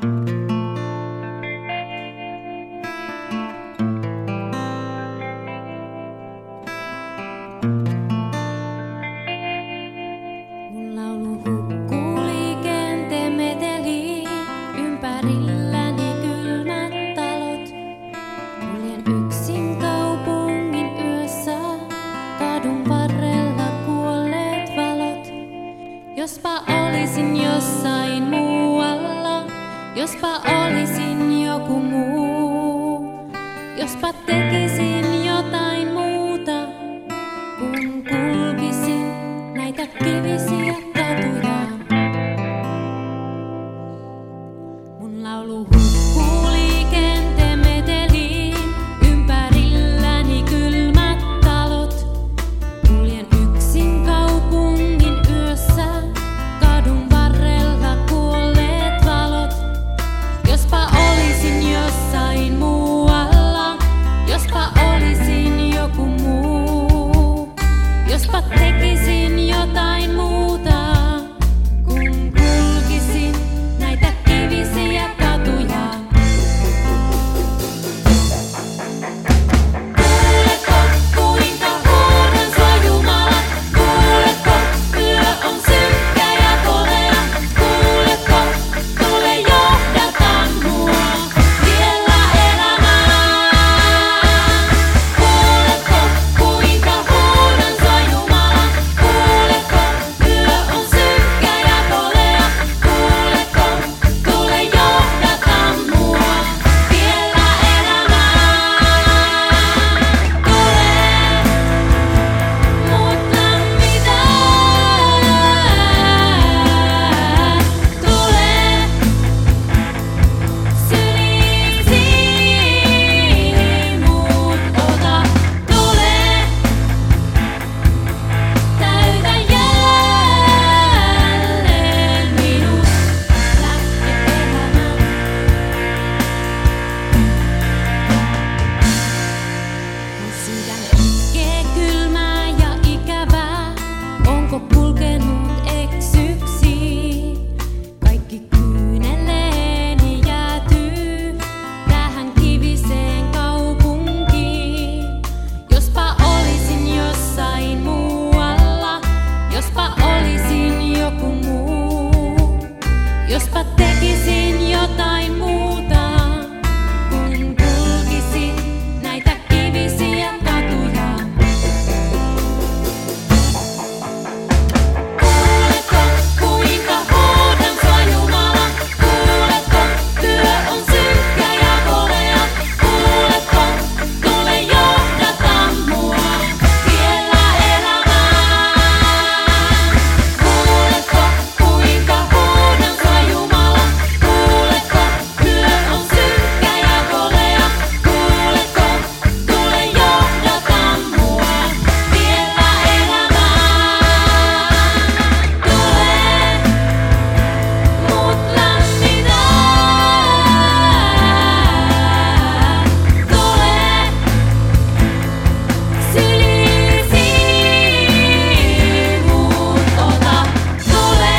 Mun laulu hukkuu liikenteen meteliin, ympärilläni kylmät talot. Kuljen yksin kaupungin yössä, kadun varrella kuolleet valot. Jospa olisin jossain muualla, jospa olisin joku muu. Jospa tekisin jotain muuta, kun kulkisin näitä kivisiä katuja. Mun laulu hukkuu liikenteen meteliin, ympärilläni kylmät talot. Kuljen yksin kaupungin yössä, kadun varrella kuolleet valot. Jospa olisin jossain muualla, jospa olisin joku muu. Jospa tekisin jotain muuta, kun kulkisin näitä kivisiä katuja. Kuuletko, kuinka huudan sua Jumala? Kuuletko, yö on synkkä ja kolea. Kuuletko, tule johdata mua tiellä elämää. Kuuletko, kuinka huudan sua Jumala? Kuuletko, yö on synkkä ja kolea. Kuuletko, tule johdata mua tiellä elämää. Tule, mut lämmitää. Tule, sylisi mut ota. Tule, täytä jälleen minut. Lähde elämään. Mun sydän itkee kylmää ja ikävää. Onko kulkenut eksyksiin? Kaikki kyyneleeni jäätyy tähän kiviseen kaupunkiin. Jospa olisin jossain muualla, jospa olisin joku muu. Jospa tekisin jotain muuta, kun kulkisin näitä kivisiä katuja. Kuuletko, kuinka huudan sua Jumala? Kuuletko, yö on synkkä ja kolea. Kuuletko, tule johdata mua tiellä elämää. Kuuletko, kuinka huudan sua Jumala? Kuuletko, yö on synkkä ja kolea. Kuuletko, tule johdata mua tiellä elämää. Tule, mut lämmitää. Tule, sylisi mut ota. Tule,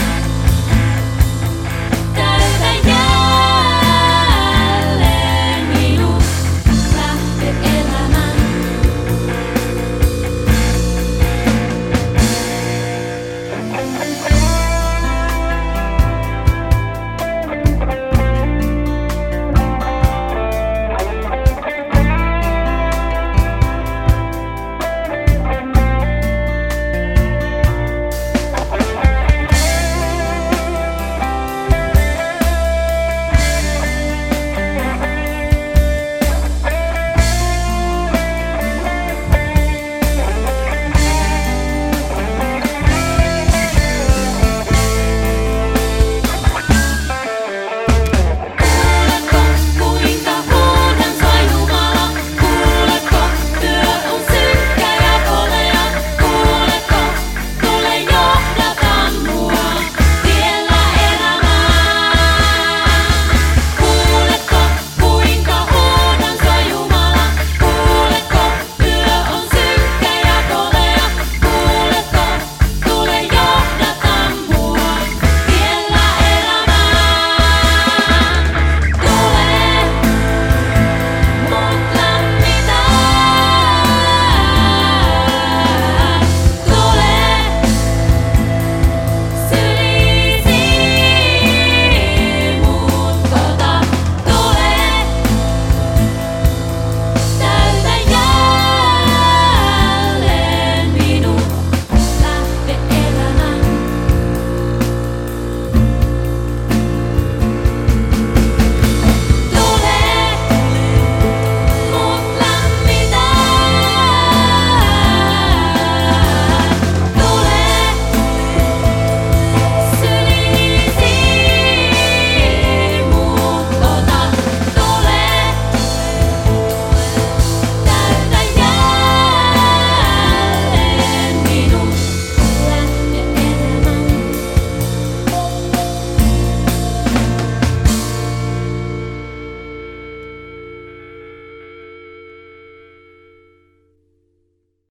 täytä jälleen minut. Lähde elämään. Kuuletko,